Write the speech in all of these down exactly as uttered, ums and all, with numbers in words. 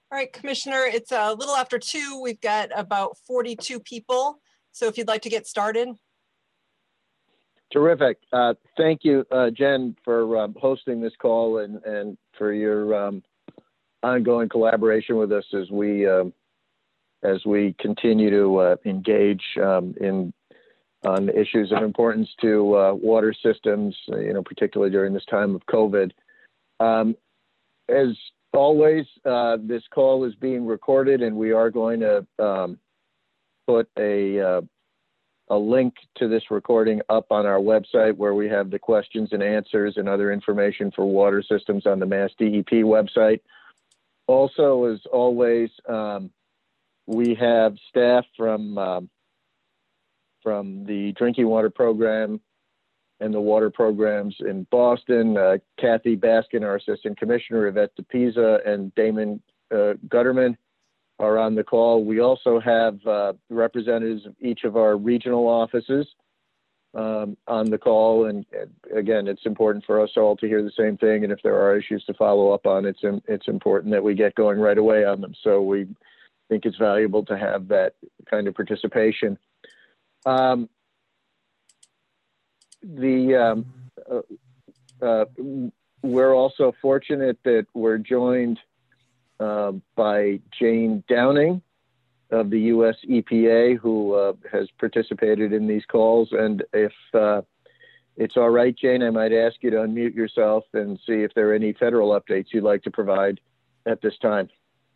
All right, Commissioner, it's a little after two. We've got about forty-two people. So if you'd like to get started. Terrific. Uh, thank you, uh, Jen, for um, hosting this call and, and for your um, ongoing collaboration with us as we um, as we continue to uh, engage um, in on issues of importance to uh, water systems, you know, particularly during this time of COVID. Um, as always, uh, this call is being recorded, and we are going to um, put a uh, a link to this recording up on our website, where we have the questions and answers and other information for water systems on the Mass D E P website. Also, as always, um, we have staff from um, from the drinking water program and the water programs in Boston. Uh, Kathy Baskin, our assistant commissioner, Yvette DePisa, and Damon uh, Gutterman are on the call. We also have uh, representatives of each of our regional offices um, on the call. And, and again, it's important for us all to hear the same thing. And if there are issues to follow up on, it's, it's important that we get going right away on them. So we think it's valuable to have that kind of participation. Um, the um, uh, uh, we're also fortunate that we're joined uh, by Jane Downing of the U S E P A, who uh, has participated in these calls. And if uh, it's all right, Jane, I might ask you to unmute yourself and see if there are any federal updates you'd like to provide at this time.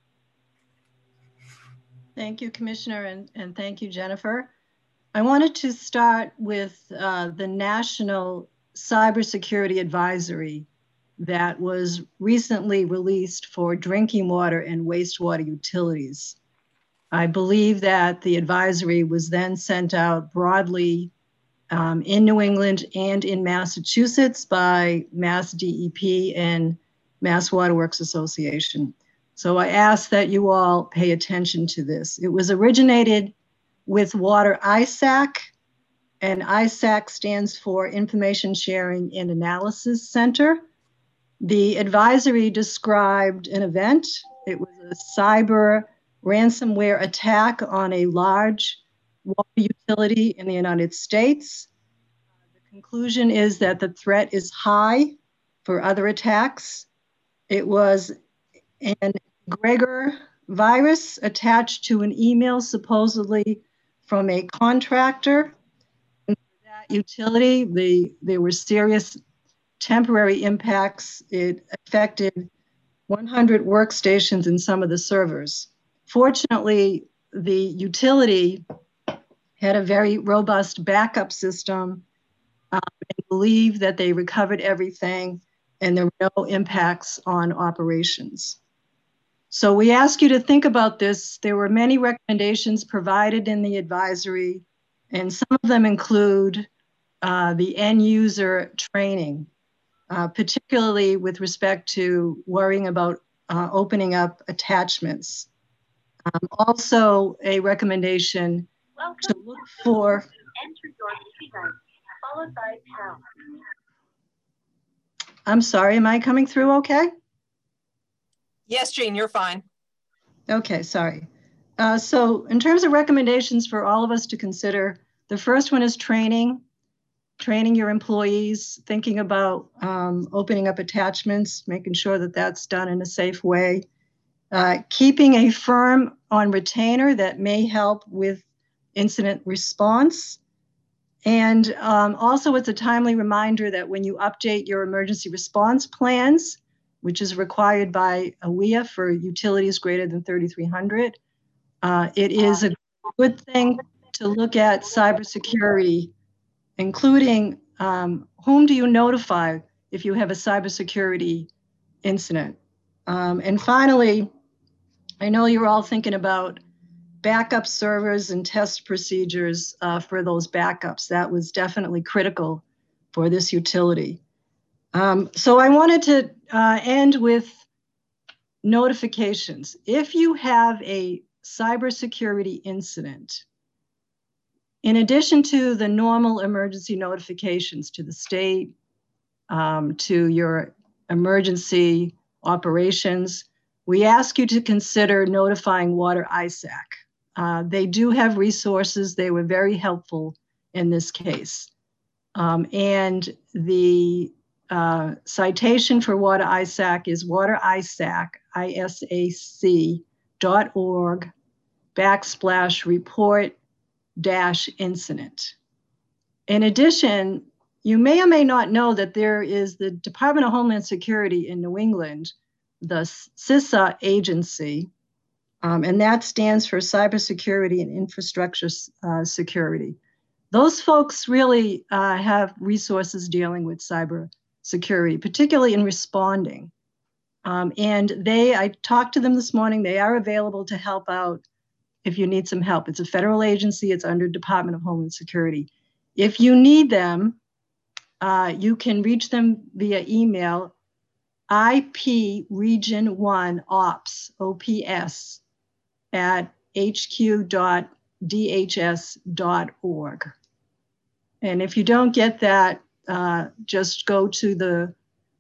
Thank you, Commissioner, and, and thank you, Jennifer. I wanted to start with uh, the National Cybersecurity Advisory that was recently released for drinking water and wastewater utilities. I believe that the advisory was then sent out broadly um, in New England and in Massachusetts by Mass D E P and Mass Water Works Association. So I ask that you all pay attention to this. It was originated with Water I SAC, and I SAC stands for Information Sharing and Analysis Center. The advisory described an event. It was a cyber ransomware attack on a large water utility in the United States. The conclusion is that the threat is high for other attacks. It was an egregor virus attached to an email supposedly from a contractor. And for that utility, the, there were serious temporary impacts. It affected one hundred workstations and some of the servers. Fortunately, the utility had a very robust backup system um, and believed that they recovered everything and there were no impacts on operations. So we ask you to think about this. There were many recommendations provided in the advisory, and some of them include uh, the end user training, uh, particularly with respect to worrying about uh, opening up attachments. Um, also, a recommendation Welcome to look for. Enter your keypad, followed by pound. I'm sorry, am I coming through okay? Yes, Jane, you're fine. Okay, sorry. Uh, so in terms of recommendations for all of us to consider, the first one is training, training your employees, thinking about um, opening up attachments, making sure that that's done in a safe way. Uh, keeping a firm on retainer that may help with incident response. And um, also it's a timely reminder that when you update your emergency response plans, which is required by A W I A for utilities greater than thirty-three hundred, uh, it is a good thing to look at cybersecurity, including um, whom do you notify if you have a cybersecurity incident. Um, and finally, I know you're all thinking about backup servers and test procedures uh, for those backups. That was definitely critical for this utility. Um, so I wanted to uh, end with notifications. If you have a cybersecurity incident, in addition to the normal emergency notifications to the state, um, to your emergency operations, we ask you to consider notifying Water I S A C. Uh, they do have resources. They were very helpful in this case. Um, and the uh, citation for Water I S A C is Water I S A C, I S A C dot org backslash report dash incident. In addition, you may or may not know that there is the Department of Homeland Security in New England, the CISA agency, um, and that stands for Cybersecurity and Infrastructure uh, Security. Those folks really uh, have resources dealing with cyber security, particularly in responding. Um, and they, I talked to them this morning, they are available to help out if you need some help. It's a federal agency, it's under Department of Homeland Security. If you need them, uh, you can reach them via email, I P Region one Ops, O P S, at h q dot d h s dot org. And if you don't get that, uh, just go to the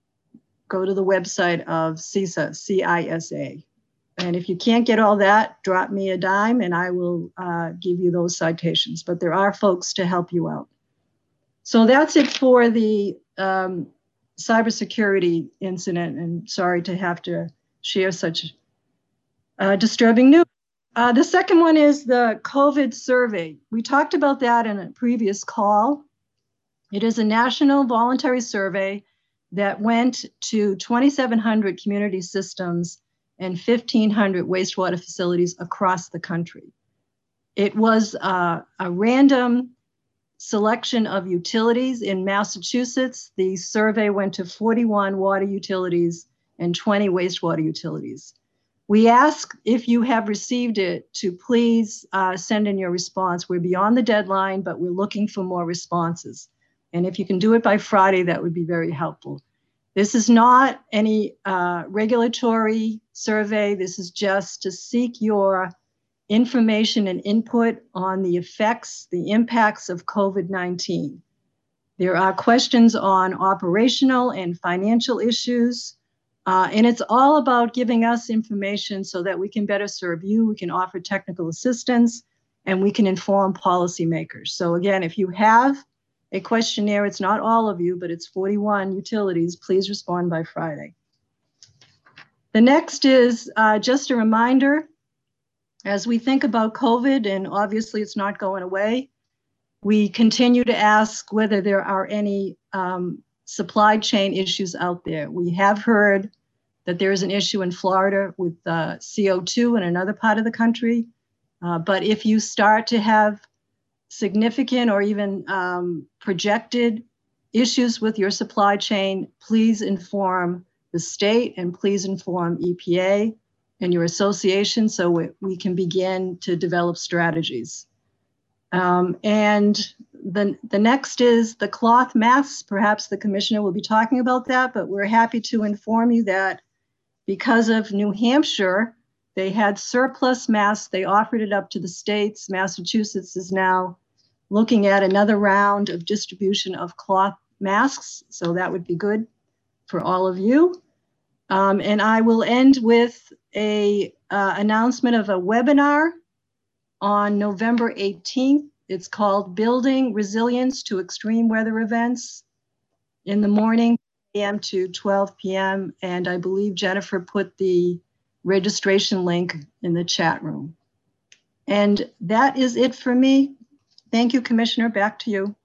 go to the website of CISA, C I S A. And if you can't get all that, drop me a dime and I will uh, give you those citations. But there are folks to help you out. So that's it for the um, cybersecurity incident. And sorry to have to share such uh, disturbing news. Uh, the second one is the COVID survey. We talked about that in a previous call. It is a national voluntary survey that went to twenty-seven hundred community systems and fifteen hundred wastewater facilities across the country. It was uh, a random selection of utilities. In Massachusetts, the survey went to forty-one water utilities and twenty wastewater utilities. We ask if you have received it to please uh, send in your response. We're beyond the deadline, but we're looking for more responses. And if you can do it by Friday, that would be very helpful. This is not any uh, regulatory survey. This is just to seek your information and input on the effects, the impacts of COVID nineteen. There are questions on operational and financial issues. Uh, and it's all about giving us information so that we can better serve you, we can offer technical assistance, and we can inform policymakers. So again, if you have a questionnaire, it's not all of you, but it's forty-one utilities, please respond by Friday. The next is uh, just a reminder, as we think about COVID, and obviously it's not going away, we continue to ask whether there are any um, supply chain issues out there. We have heard that there is an issue in Florida with uh, C O two in another part of the country. Uh, but if you start to have significant or even um, projected issues with your supply chain, please inform the state and please inform E P A and your association so we, we can begin to develop strategies. Um, and the, the next is the cloth masks. Perhaps the commissioner will be talking about that, but we're happy to inform you that because of New Hampshire, they had surplus masks. They offered it up to the states. Massachusetts is now looking at another round of distribution of cloth masks. So that would be good for all of you. Um, and I will end with a uh, announcement of a webinar on November eighteenth. It's called Building Resilience to Extreme Weather Events, in the morning, eight a m to twelve p m And I believe Jennifer put the registration link in the chat room. And that is it for me. Thank you, Commissioner. Back to you.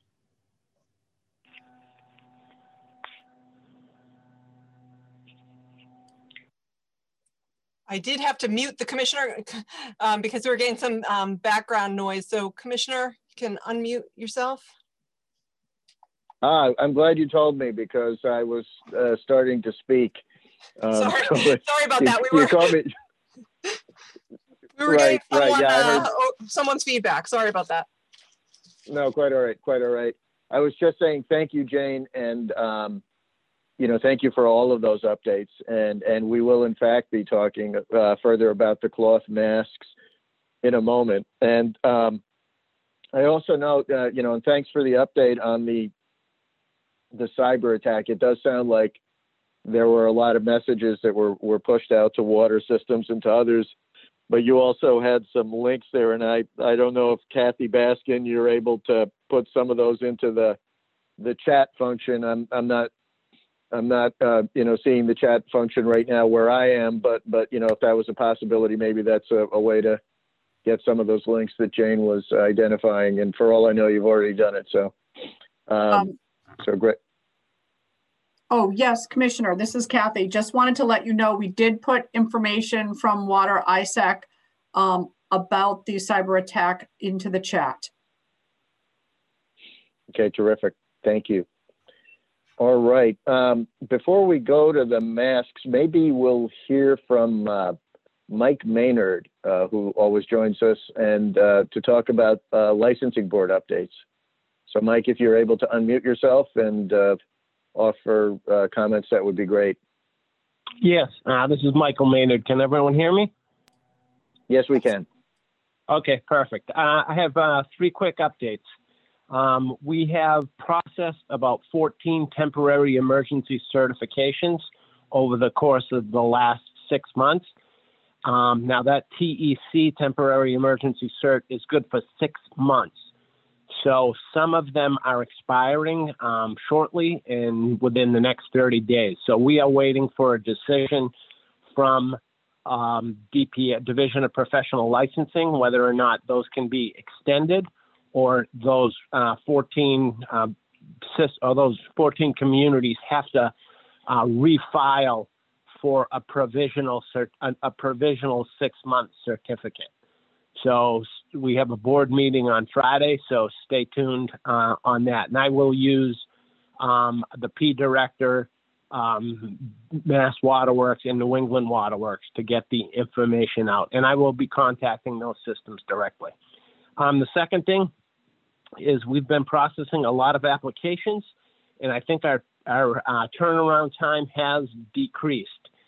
I did have to mute the commissioner um, because we were getting some um, background noise. So Commissioner, you can unmute yourself. Ah, I'm glad you told me because I was uh, starting to speak. Um, sorry, so sorry about you, that. We were, me. we were right, getting someone, right, yeah, I heard... uh, someone's feedback. Sorry about that. No, quite all right, quite all right. I was just saying thank you, Jane, and um, you know, thank you for all of those updates. And and we will in fact be talking uh, further about the cloth masks in a moment. And um, I also note, uh, you know, and thanks for the update on the the cyber attack. It does sound like there were a lot of messages that were, were pushed out to water systems and to others, but you also had some links there. And I, I don't know if Kathy Baskin, you're able to put some of those into the, the chat function. I'm, I'm not, I'm not, uh, you know, seeing the chat function right now where I am, but, but, you know, if that was a possibility, maybe that's a, a way to get some of those links that Jane was identifying. And for all I know, you've already done it. So, um, um, so great. Oh, yes, Commissioner, this is Kathy. Just wanted to let you know, we did put information from Water I S A C um, about the cyber attack into the chat. Okay, terrific. Thank you. All right. Um, before we go to the masks, maybe we'll hear from uh, Mike Maynard, uh, who always joins us, and uh, to talk about uh, licensing board updates. So, Mike, if you're able to unmute yourself and uh, offer uh, comments, that would be great. Yes, uh, this is Michael Maynard. Can everyone hear me? Yes, we can. Okay, perfect. Uh, I have uh, three quick updates. Um, we have processed about fourteen temporary emergency certifications over the course of the last six months. Um, now that T E C, temporary emergency cert, is good for six months. So some of them are expiring um, shortly and within the next thirty days. So we are waiting for a decision from um, D P, Division of Professional Licensing, whether or not those can be extended, or those uh, fourteen uh, or those fourteen communities have to uh, refile for a provisional cert, a, a provisional six-month certificate. So we have a board meeting on Friday, so stay tuned uh, on that. And I will use um, the P director, um, Mass Waterworks, and New England Waterworks to get the information out. And I will be contacting those systems directly. Um, the second thing is we've been processing a lot of applications, and I think our, our uh, turnaround time has decreased.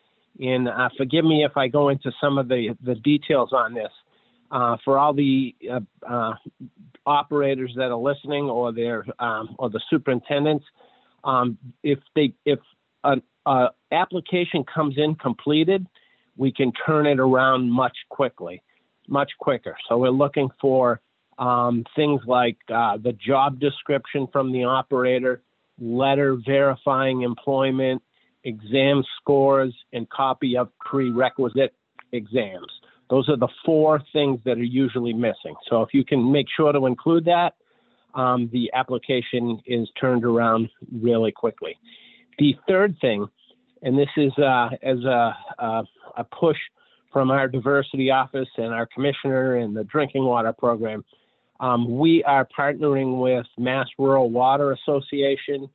And uh, forgive me if I go into some of the, the details on this. Uh, for all the uh, uh, operators that are listening, or their um, or the superintendents, um, if they if an uh, application comes in completed, we can turn it around much quickly, much quicker. So we're looking for um, things like uh, the job description from the operator, letter verifying employment, exam scores, and copy of prerequisite exams. Those are the four things that are usually missing. So if you can make sure to include that, um, the application is turned around really quickly. The third thing, and this is uh, as a, a, a push from our diversity office and our commissioner and the drinking water program, um, we are partnering with Mass Rural Water Association,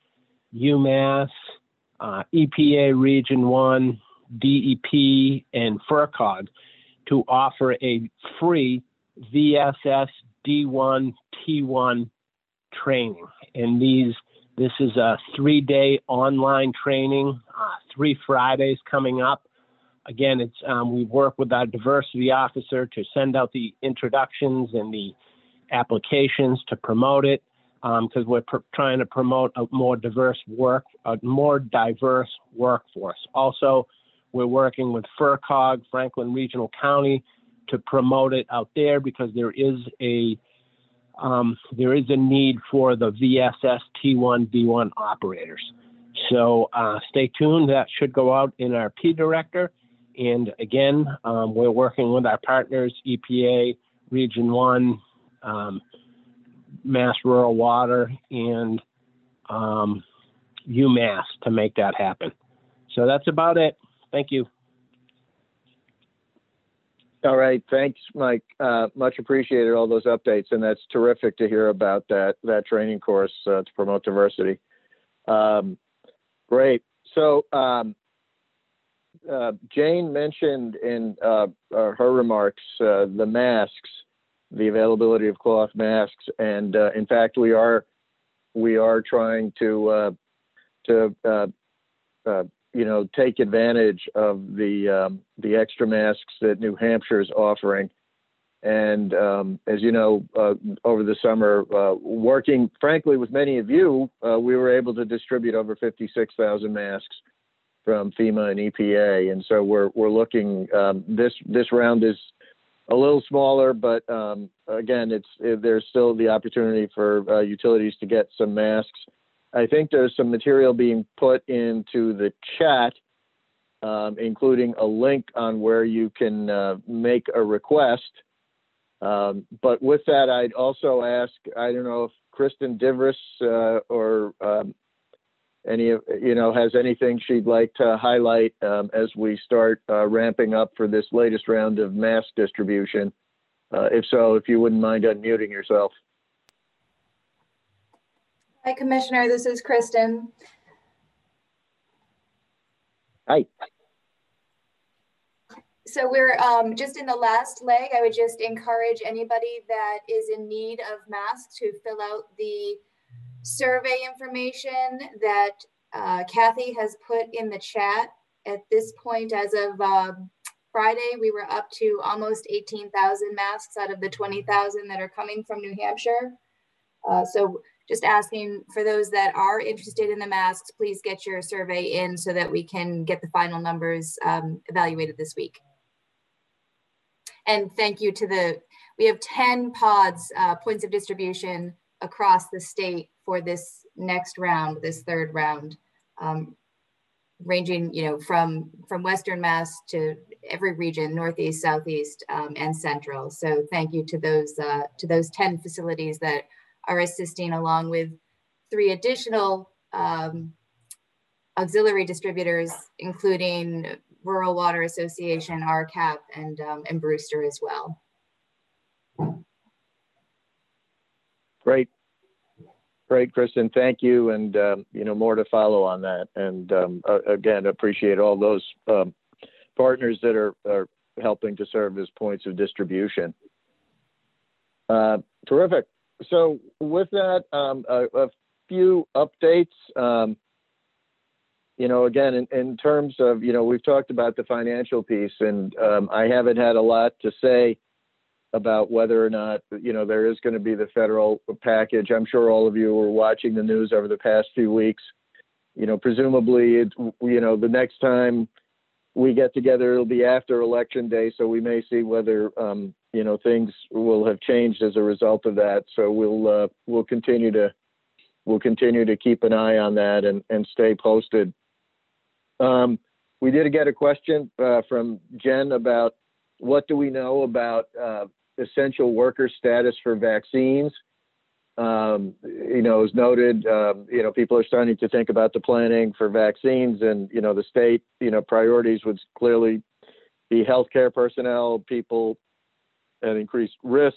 UMass, uh, E P A Region one, D E P, and FERCOG to offer a free V S S D one T one training. And these, this is a three-day online training, uh, three Fridays coming up. Again, it's um, we work with our diversity officer to send out the introductions and the applications to promote it, because um, we're pr trying to promote a more diverse work, a more diverse workforce. Also, we're working with FERCOG, Franklin Regional County, to promote it out there, because there is a um, there is a need for the V S S T one D one operators. So uh, stay tuned. That should go out in our P director. And again, um, we're working with our partners, E P A, Region one, um, Mass Rural Water, and um, UMass to make that happen. So that's about it. Thank you. All right. Thanks, Mike. Uh, much appreciated, all those updates. And that's terrific to hear about that, that training course uh, to promote diversity. Um, great. So um, uh, Jane mentioned in uh, uh, her remarks uh, the masks, the availability of cloth masks. And uh, in fact, we are, we are trying to, uh, to uh, uh, you know, take advantage of the um, the extra masks that New Hampshire is offering. And um, as you know, uh, over the summer, uh, working frankly with many of you, uh, we were able to distribute over fifty-six thousand masks from FEMA and E P A. And so we're, we're looking, um, this, this round is a little smaller, but um, again, it's it, there's still the opportunity for uh, utilities to get some masks. I think there's some material being put into the chat, um, including a link on where you can uh, make a request. Um, but with that, I'd also ask, I don't know if Kristen Divris uh, or um, any of, you know, has anything she'd like to highlight um, as we start uh, ramping up for this latest round of mask distribution. Uh, if so, if you wouldn't mind unmuting yourself. Hi, Commissioner. This is Kristen. Hi. So we're um, just in the last leg. I would just encourage anybody that is in need of masks to fill out the survey information that uh, Kathy has put in the chat. At this point, as of uh, Friday, we were up to almost eighteen thousand masks out of the twenty thousand that are coming from New Hampshire. Uh, so just asking for those that are interested in the masks, please get your survey in so that we can get the final numbers um, evaluated this week. And thank you to the, we have ten pods, uh, points of distribution across the state for this next round, this third round, um, ranging, you know, from from Western Mass to every region, Northeast, Southeast, um, and Central. So thank you to those uh, to those ten facilities that are assisting, along with three additional um, auxiliary distributors, including Rural Water Association, R C A P, and um, and Brewster as well. Great. Great, Kristen. Thank you. And, um, you know, more to follow on that. And um, uh, again, appreciate all those um, partners that are, are helping to serve as points of distribution. Uh, terrific. So with that, um, a, a few updates. Um, you know, again, in, in terms of, you know, we've talked about the financial piece, and um, I haven't had a lot to say about whether or not, you know, there is going to be the federal package. I'm sure all of you were watching the news over the past few weeks. You know, presumably, it, you know, the next time we get together, it'll be after Election Day. So we may see whether, um, you know, things will have changed as a result of that. So we'll uh, we'll continue to we'll continue to keep an eye on that and, and stay posted. Um, we did get a question uh, from Jen about what do we know about uh, essential worker status for vaccines. Um, you know, as noted, um, you know, people are starting to think about the planning for vaccines, and, you know, the state, you know, priorities would clearly be healthcare personnel, people at increased risk,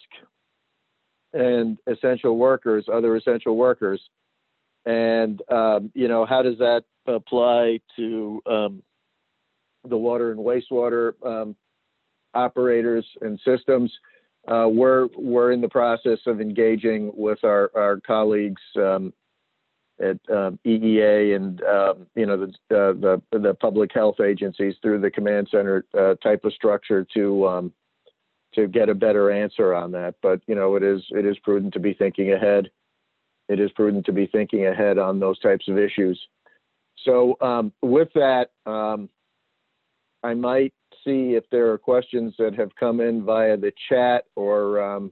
and essential workers, other essential workers. And, um, you know, how does that apply to um, the water and wastewater um, operators and systems? Uh, we're we're in the process of engaging with our our colleagues um, at um, E E A and um, you know the, uh, the the public health agencies through the command center uh, type of structure to um, to get a better answer on that. But you know it is it is prudent to be thinking ahead. It is prudent to be thinking ahead on those types of issues. So um, with that, um, I might see if there are questions that have come in via the chat or um,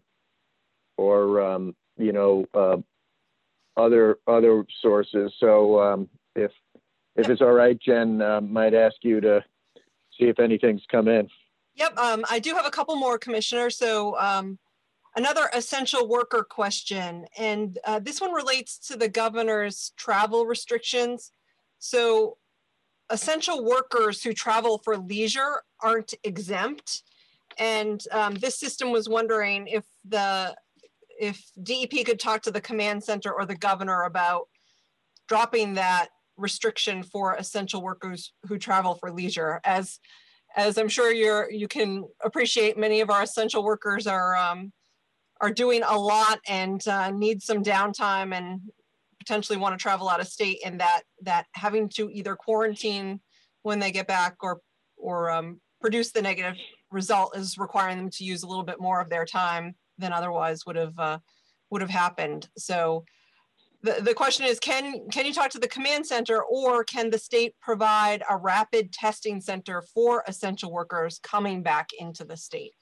or um, you know uh, other other sources. So um, if if it's all right, Jen, uh, might ask you to see if anything's come in. Yep, um, I do have a couple more, Commissioner. So um, another essential worker question, and uh, this one relates to the governor's travel restrictions. So essential workers who travel for leisure aren't exempt. And um, this system was wondering if the if D E P could talk to the command center or the governor about dropping that restriction for essential workers who travel for leisure. As as I'm sure you're you can appreciate, many of our essential workers are um, are doing a lot and uh, need some downtime and potentially want to travel out of state, and that that having to either quarantine when they get back or or um, produce the negative result is requiring them to use a little bit more of their time than otherwise would have uh, would have happened. So the, the question is, can, can you talk to the command center, or can the state provide a rapid testing center for essential workers coming back into the state?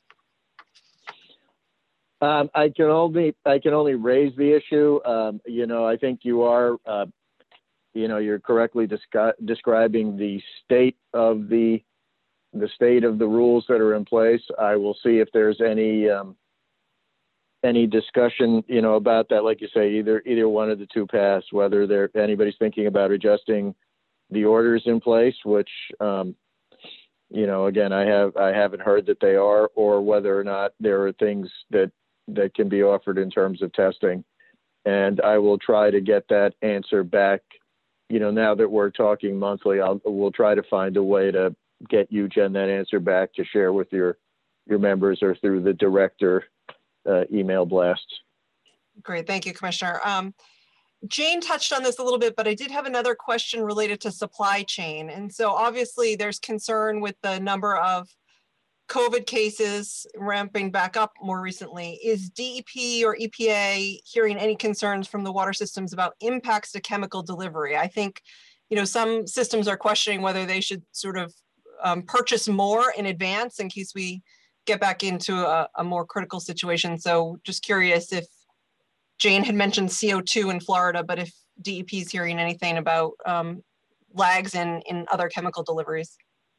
Um, I can only I can only raise the issue. Um, you know, I think you are, uh, you know, you're correctly descri describing the state of the the state of the rules that are in place. I will see if there's any um, any discussion, you know, about that. Like you say, either either one of the two paths. Whether there anybody's thinking about adjusting the orders in place, which um, you know, again, I have I haven't heard that they are, or whether or not there are things that that can be offered in terms of testing. And I will try to get that answer back. You know, now that we're talking monthly, I'll, we'll try to find a way to get you, Jen, that answer back to share with your, your members or through the director uh, email blasts. Great, thank you, Commissioner. Um, Jane touched on this a little bit, but I did have another question related to supply chain. And so obviously there's concern with the number of COVID cases ramping back up more recently. Is D E P or E P A hearing any concerns from the water systems about impacts to chemical delivery? I think, you know, some systems are questioning whether they should sort of um, purchase more in advance in case we get back into a, a more critical situation. So just curious if Jane had mentioned C O two in Florida, but if D E P is hearing anything about um, lags in, in other chemical deliveries.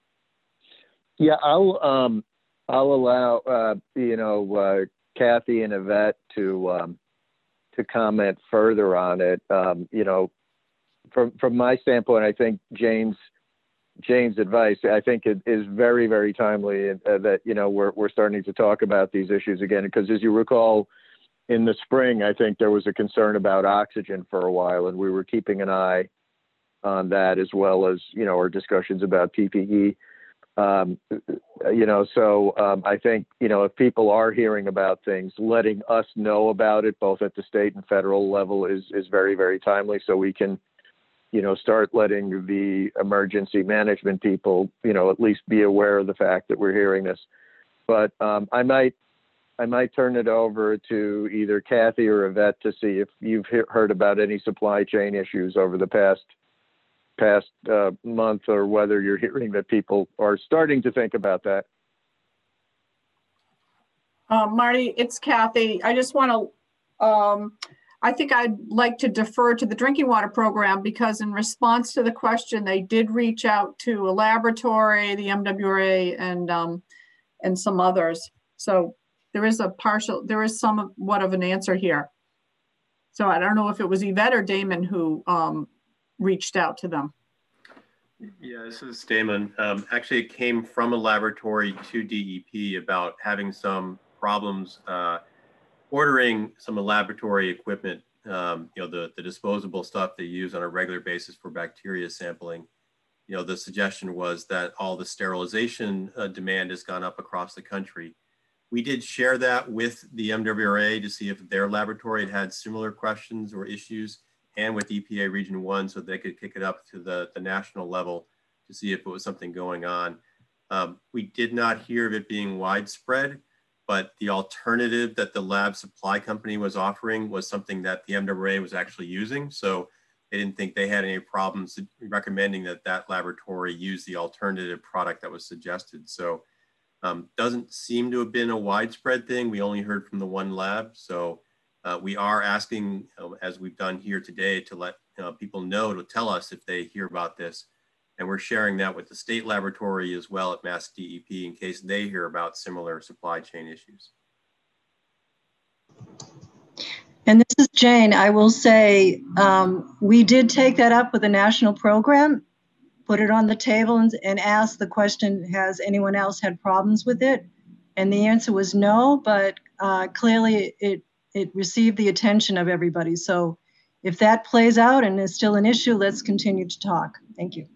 Yeah, I'll um, I'll allow uh, you know uh, Kathy and Yvette to um, to comment further on it. Um, you know, from from my standpoint, I think Jane's Jane's advice, I think it is very very timely, and uh, that you know we're we're starting to talk about these issues again, because as you recall, in the spring, I think there was a concern about oxygen for a while, and we were keeping an eye on that, as well as you know our discussions about P P E. Um, you know, so um, I think, you know, if people are hearing about things, letting us know about it, both at the state and federal level, is, is very, very timely. So we can, you know, start letting the emergency management people, you know, at least be aware of the fact that we're hearing this. But um, I might, I might turn it over to either Kathy or Yvette to see if you've he heard about any supply chain issues over the past past uh, month, or whether you're hearing that people are starting to think about that. Uh, Marty, it's Kathy. I just want to, um, I think I'd like to defer to the drinking water program, because in response to the question, they did reach out to a laboratory, the M W R A, and, um, and some others. So there is a partial, there is somewhat of an answer here. So I don't know if it was Yvette or Damon who um, reached out to them. Yeah, this is Damon. Um, actually, it came from a laboratory to D E P about having some problems uh, ordering some laboratory equipment, um, you know, the, the disposable stuff they use on a regular basis for bacteria sampling. You know, the suggestion was that all the sterilization uh, demand has gone up across the country. We did share that with the M W R A to see if their laboratory had had similar questions or issues, and with E P A Region one, so they could kick it up to the, the national level to see if it was something going on. Um, we did not hear of it being widespread, but the alternative that the lab supply company was offering was something that the M W R A was actually using. So they didn't think they had any problems recommending that that laboratory use the alternative product that was suggested. So um, doesn't seem to have been a widespread thing. We only heard from the one lab. So Uh, we are asking, uh, as we've done here today, to let uh, people know, to tell us if they hear about this. And we're sharing that with the state laboratory as well at Mass D E P in case they hear about similar supply chain issues. And this is Jane. I will say um, we did take that up with the national program, put it on the table and, and ask the question, has anyone else had problems with it? And the answer was no, but uh, clearly it it received the attention of everybody. So if that plays out and is still an issue, let's continue to talk. Thank you.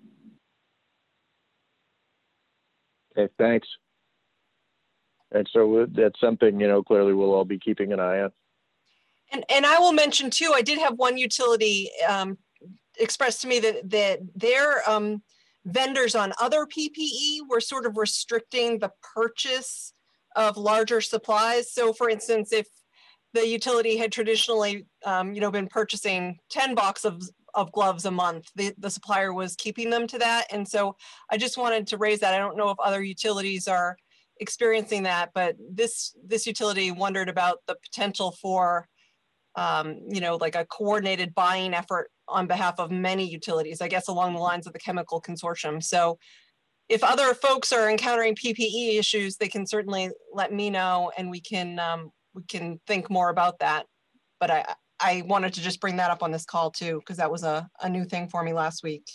Okay, thanks. And so that's something, you know, clearly we'll all be keeping an eye on. And, and I will mention too, I did have one utility um, express to me that, that their um, vendors on other P P E were sort of restricting the purchase of larger supplies. So for instance, if the utility had traditionally, um, you know, been purchasing ten boxes of, of gloves a month. The, the supplier was keeping them to that. And so I just wanted to raise that. I don't know if other utilities are experiencing that, but this, this utility wondered about the potential for, um, you know, like a coordinated buying effort on behalf of many utilities, I guess along the lines of the chemical consortium. So if other folks are encountering P P E issues, they can certainly let me know, and we can um, we can think more about that. But I, I wanted to just bring that up on this call too, because that was a, a new thing for me last week.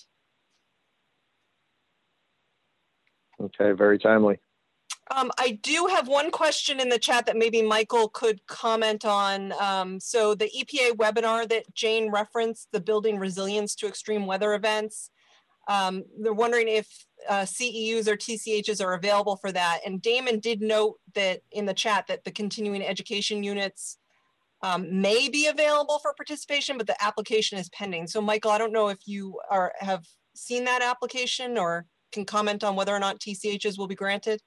Okay, very timely. Um, I do have one question in the chat that maybe Michael could comment on. Um, so the E P A webinar that Jane referenced, the Building Resilience to Extreme Weather Events, um, they're wondering if uh, C E Us or T C Hs are available for that. And Damon did note that in the chat that the continuing education units um, may be available for participation, but the application is pending. So Michael, I don't know if you are have seen that application or can comment on whether or not T C Hs will be granted.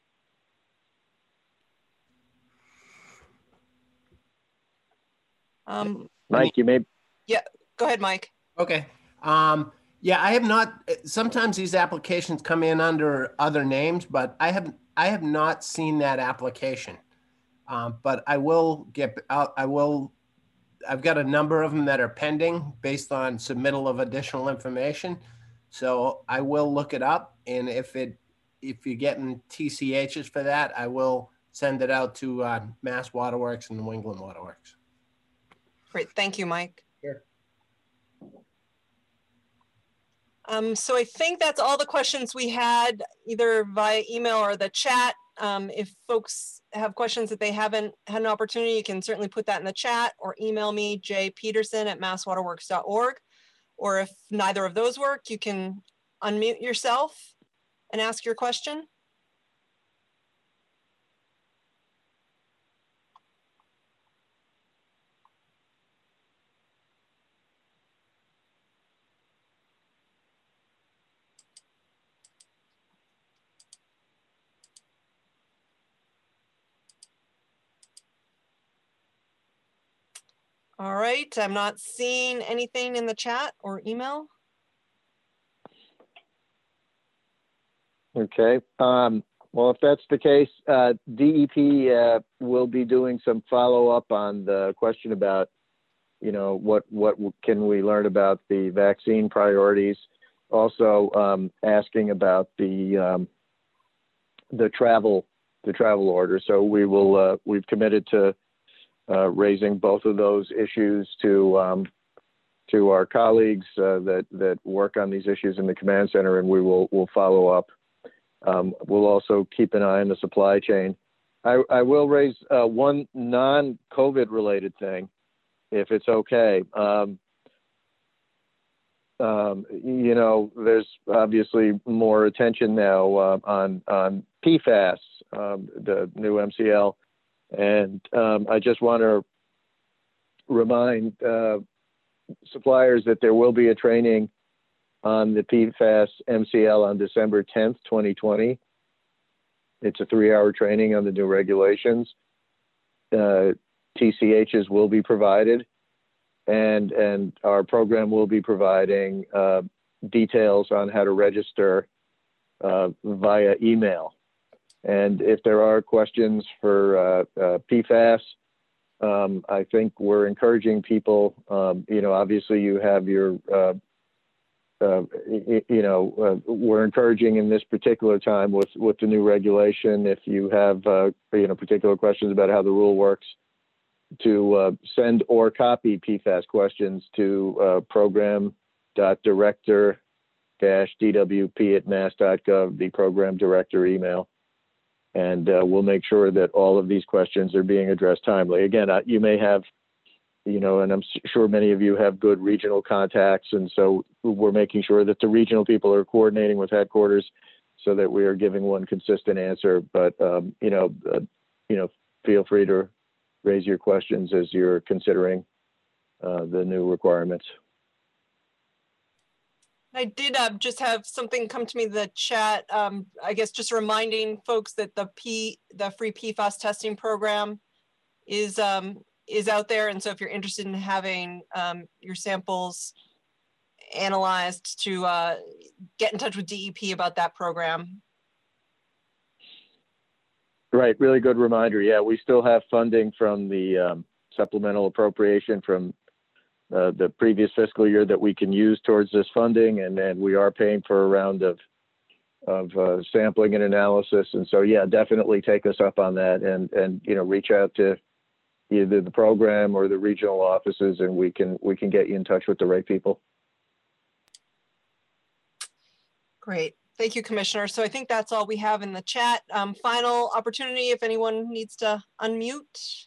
Um, Mike, you may. Yeah, go ahead, Mike. Okay. Um, yeah, I have not. Sometimes these applications come in under other names, but I have I have not seen that application. Um, but I will get out. I will. I've got a number of them that are pending based on submittal of additional information. So I will look it up, and if it if you're getting T C Hs for that, I will send it out to uh, Mass Waterworks and New England Waterworks. Great, thank you, Mike. Sure. Um, so I think that's all the questions we had, either via email or the chat. Um, if folks have questions that they haven't had an opportunity, you can certainly put that in the chat or email me, j peterson at mass waterworks dot org. Or if neither of those work, you can unmute yourself and ask your question. All right, I'm not seeing anything in the chat or email. Okay. Um, well, if that's the case, uh, D E P uh, will be doing some follow-up on the question about, you know, what what can we learn about the vaccine priorities. Also, um, asking about the um, the travel the travel order. So we will uh, we've committed to uh, raising both of those issues to um, to our colleagues uh, that that work on these issues in the command center, and we will will follow up. Um, we'll also keep an eye on the supply chain. I, I will raise uh, one non-COVID related thing, if it's okay. Um, um, you know, there's obviously more attention now uh, on on P FAS, um, the new M C L, and um, I just want to remind uh, suppliers that there will be a training on the P FAS M C L on December tenth, twenty twenty. It's a three-hour training on the new regulations. Uh, T C Hs will be provided, and and our program will be providing uh, details on how to register uh, via email. And if there are questions for uh, uh, P FAS, um, I think we're encouraging people. Um, you know, obviously you have your uh, Uh, you know, uh, we're encouraging in this particular time with, with the new regulation, if you have, uh, you know, particular questions about how the rule works, to uh, send or copy P FAS questions to uh, program.director dash DWP at mass dot gov, the program director email. And uh, we'll make sure that all of these questions are being addressed timely. Again, uh, you may have you know, and I'm sure many of you have good regional contacts. And so we're making sure that the regional people are coordinating with headquarters so that we are giving one consistent answer. But, um, you know, uh, you know, feel free to raise your questions as you're considering uh, the new requirements. I did uh, just have something come to me in the chat. Um, I guess just reminding folks that the P, the free P FAS testing program is um, is out there. And so if you're interested in having um, your samples analyzed, to uh, get in touch with D E P about that program. Right, really good reminder. Yeah, we still have funding from the um, supplemental appropriation from uh, the previous fiscal year that we can use towards this funding, and then we are paying for a round of of uh, sampling and analysis. And so, yeah, definitely take us up on that, and and you know, reach out to either the program or the regional offices, and we can we can get you in touch with the right people. Great. Thank you, Commissioner. So I think that's all we have in the chat. Um, final opportunity if anyone needs to unmute.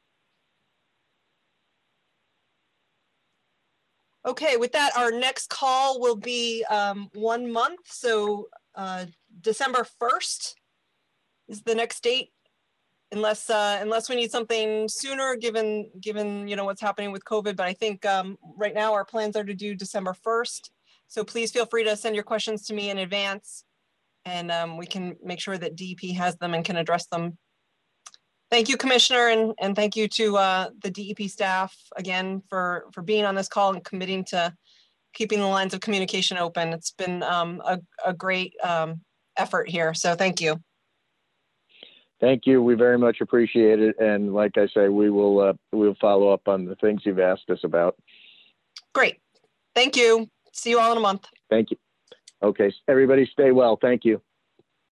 Okay, with that, our next call will be um, one month. So uh, December first is the next date, unless uh, unless we need something sooner, given given you know what's happening with COVID. But I think um, right now our plans are to do December first. So please feel free to send your questions to me in advance, and um, we can make sure that D E P has them and can address them. Thank you, Commissioner, and, and thank you to uh, the D E P staff again for, for being on this call and committing to keeping the lines of communication open. It's been um, a, a great um, effort here, so thank you. Thank you. We very much appreciate it. And like I say, we will uh, we'll follow up on the things you've asked us about. Great. Thank you. See you all in a month. Thank you. Okay. Everybody stay well. Thank you.